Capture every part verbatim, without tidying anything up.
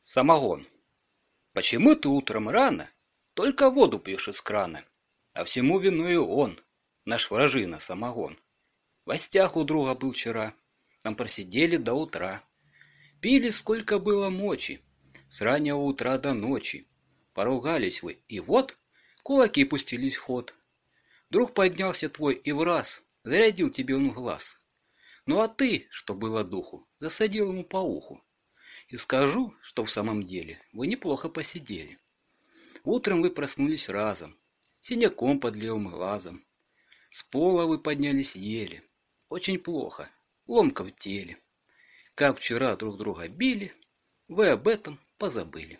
Самогон. Почему ты утром рано только воду пьешь из крана? А всему виною он, наш вражина самогон. В гостях у друга был вчера, там просидели до утра. Пили сколько было мочи, с раннего утра до ночи. Поругались вы, и вот кулаки пустились в ход. Друг поднялся твой и враз зарядил тебе он в глаз. Ну а ты, что было духу, засадил ему по уху. И скажу, что в самом деле вы неплохо посидели. Утром вы проснулись разом, синяком под левым глазом. С пола вы поднялись еле, очень плохо, ломка в теле. Как вчера друг друга били, вы об этом позабыли.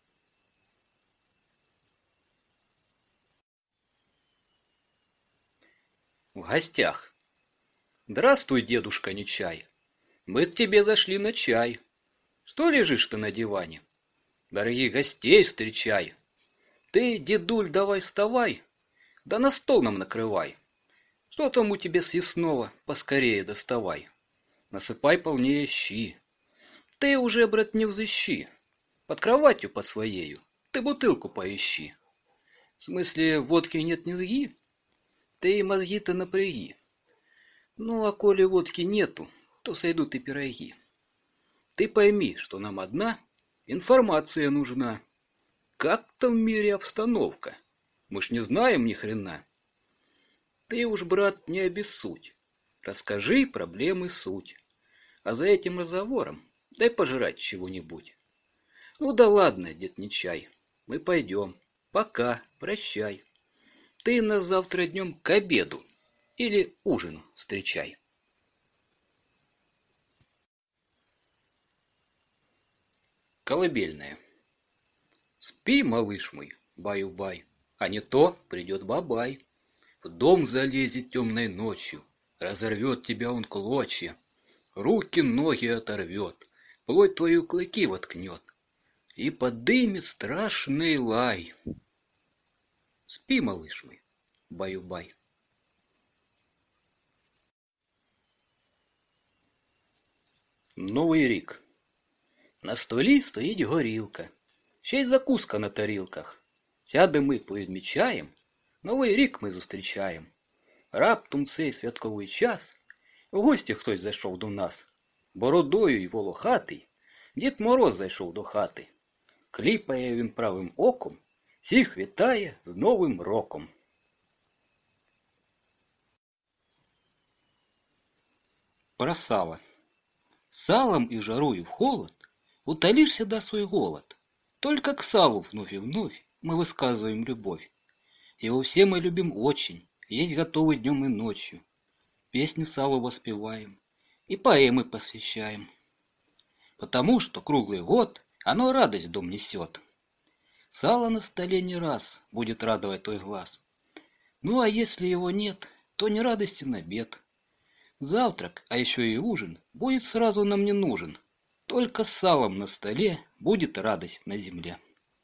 В гостях. Здравствуй, дедушка Нечай. Мы к тебе зашли на чай. Что лежишь ты на диване? Дорогих гостей встречай. Ты, дедуль, давай вставай, да на стол нам накрывай. Что там у тебя съестного, поскорее доставай. Насыпай полнее щи. Ты уже, брат, не взыщи. Под кроватью под своею ты бутылку поищи. В смысле, водки нет низги? Ты мозги-то напряги. Ну, а коли водки нету, то сойдут и пироги. Ты пойми, что нам одна информация нужна. Как там в мире обстановка? Мы ж не знаем ни хрена. Ты уж, брат, не обессудь. Расскажи проблемы суть. А за этим разговором дай пожрать чего-нибудь. Ну да ладно, дед Нечай, мы пойдем. Пока, прощай. Ты нас завтра днем к обеду или ужину встречай. Колыбельная. Спи, малыш мой, баю-бай, а не то придет бабай. В дом залезет темной ночью, разорвет тебя он клочья, руки, ноги оторвет, плоть твою клыки воткнет и подымет страшный лай. Спи, малыш мой, баю-бай. Новий рік. На столі стоїть горілка, ще й закуска на тарілках. Сядем ми, повідмічаєм, Новий рік ми зустрічаєм. Раптом цей святковий час в гості хтось зайшов до нас. Бородою й волохатий Дід Мороз зайшов до хати. Кліпає він правим оком, всіх вітає з Новим роком. Про сало. Салом и жарою в холод утолишь всегда свой голод. Только к салу вновь и вновь мы высказываем любовь. Его все мы любим очень, есть готовы днем и ночью. Песни салу воспеваем и поэмы посвящаем. Потому что круглый год оно радость в дом несет. Сало на столе не раз будет радовать твой глаз. Ну а если его нет, то не радостен обед. Завтрак, а еще и ужин, будет сразу нам не нужен. Только с салом на столе будет радость на земле.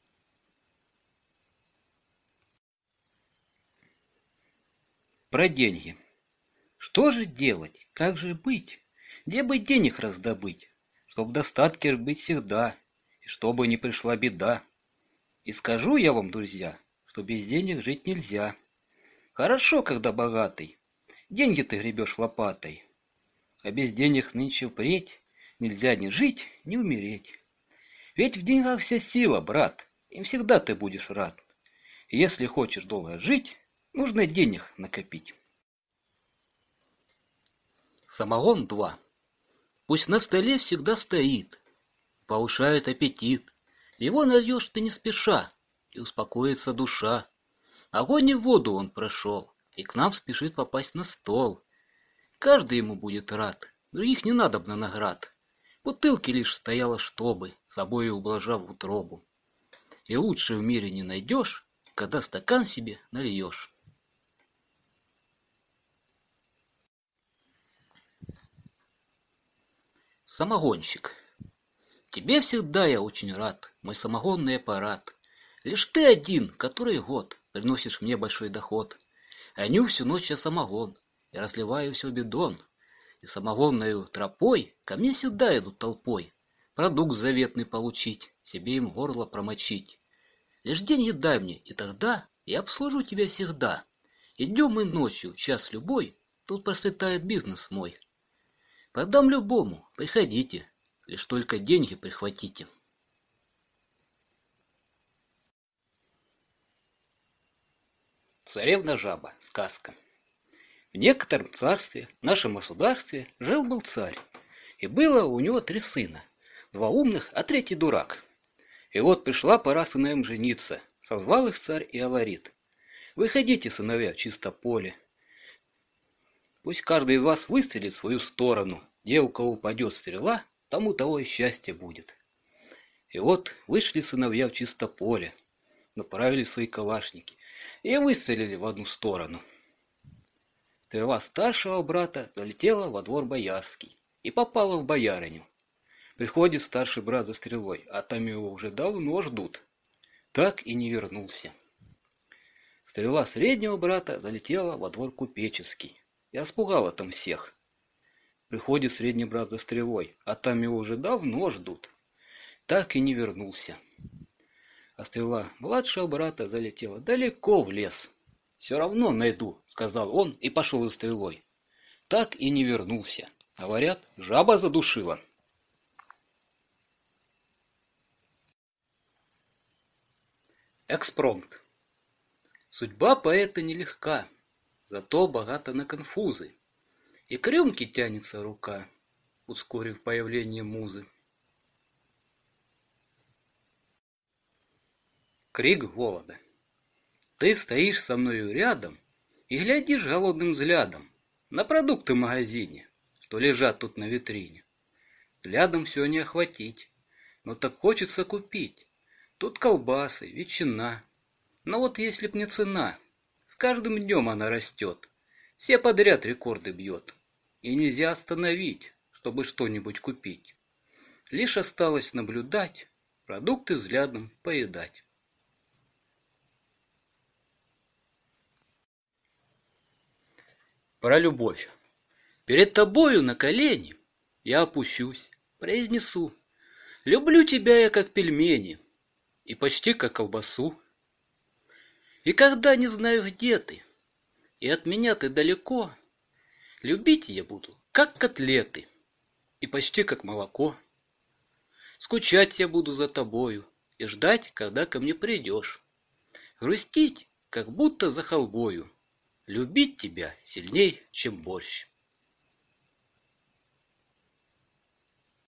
Про деньги. Что же делать? Как же быть? Где бы денег раздобыть? Чтоб в достатке быть всегда, и чтобы не пришла беда. И скажу я вам, друзья, что без денег жить нельзя. Хорошо, когда богатый. Деньги ты гребешь лопатой, а без денег нынче впредь нельзя ни жить, ни умереть. Ведь в деньгах вся сила, брат, им всегда ты будешь рад. Если хочешь долго жить, нужно денег накопить. Самогон два. Пусть на столе всегда стоит, повышает аппетит. Его нальешь ты не спеша, и успокоится душа. Огонь и воду он прошел, и к нам спешит попасть на стол. Каждый ему будет рад, других не надобно наград. Бутылки лишь стояло, чтобы, собой ублажав утробу. И лучше в мире не найдешь, когда стакан себе нальешь. Самогонщик. Тебе всегда я очень рад, мой самогонный аппарат. Лишь ты один, который год приносишь мне большой доход. Гоню всю ночь я самогон и разливаю все в бидон. И самогонною тропой ко мне сюда идут толпой. продукт заветный получить, себе им горло промочить. Лишь деньги дай мне, и тогда я обслужу тебя всегда. И днем, и ночью, час любой, тут процветает бизнес мой. Продам любому, приходите, лишь только деньги прихватите. Царевна-жаба. Сказка. В некотором царстве, в нашем государстве, жил-был царь. И было у него три сына. Два умных, а третий дурак. И вот пришла пора сыновьям жениться. Созвал их царь и говорит: выходите, сыновья, в чисто поле. Пусть каждый из вас выстрелит в свою сторону. Где у кого упадет стрела, тому того и счастье будет. И вот вышли сыновья в чисто поле, направили свои калашники и выстрелили в одну сторону. Стрела старшего брата залетела во двор боярский и попала в боярыню. Приходит старший брат за стрелой, а там его уже давно ждут. Так и не вернулся. Стрела среднего брата залетела во двор купеческий и испугала там всех. Приходит средний брат за стрелой, а там его уже давно ждут. Так и не вернулся. А стрела младшего брата залетела далеко в лес. «Все равно найду», — сказал он и пошел за стрелой. Так и не вернулся. Говорят, жаба задушила. Экспромт. Судьба поэта нелегка, зато богата на конфузы. И к рюмке тянется рука, ускорив появление музы. Крик голода. Ты стоишь со мною рядом и глядишь голодным взглядом на продукты в магазине, что лежат тут на витрине. Взглядом все не охватить, но так хочется купить. Тут колбасы, ветчина. Но вот если б не цена, с каждым днем она растет, все подряд рекорды бьет. И нельзя остановить, чтобы что-нибудь купить. Лишь осталось наблюдать, продукты взглядом поедать. Про любовь. Перед тобою на колени я опущусь, произнесу: люблю тебя я как пельмени и почти как колбасу. И когда не знаю, где ты, и от меня ты далеко, любить я буду, как котлеты, и почти как молоко. Скучать я буду за тобою и ждать, когда ко мне придешь. Грустить, как будто за халвою, любить тебя сильней, чем борщ.